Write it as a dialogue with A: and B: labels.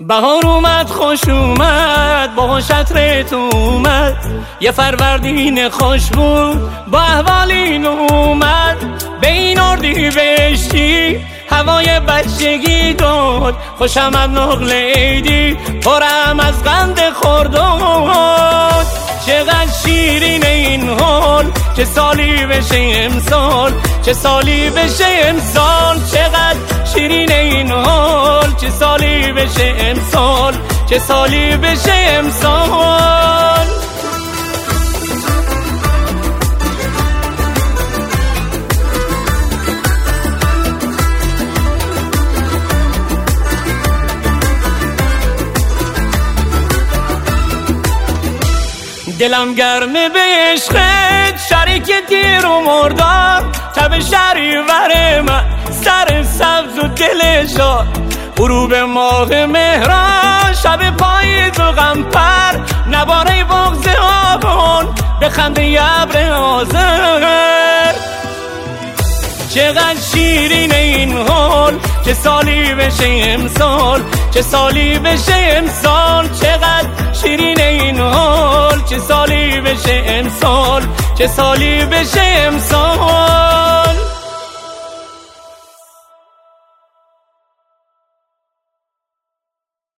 A: بهار اومد خوش اومد با شطرت اومد، یه فروردین خوش بود با احوالین اومد. به این اردیبهشتی هوای بچگی داد، خوشم از نقل عیدی پرم از قند خرداد. چقدر شیرین این حال، چه سالی بشه امسال، چه سالی بشه امسال. چقدر شیرین این حال، چه سالی بشه امسال، چه سالی بشه امسال. دلم گرمه به عشقت، شریک تیر و مردار، تب شهریور من سر سبز و دل شاد. غروب ماه مهران، شب پاییز و غمپر، نواره بغض آبان به خنده ابر آذر. چقدر شیرین این حال، چه سالی بشه امسال، چه سالی بشه امسال. چقدر شیرین این حال، چه سالی بشه امسال، چه سالی بشه امسال.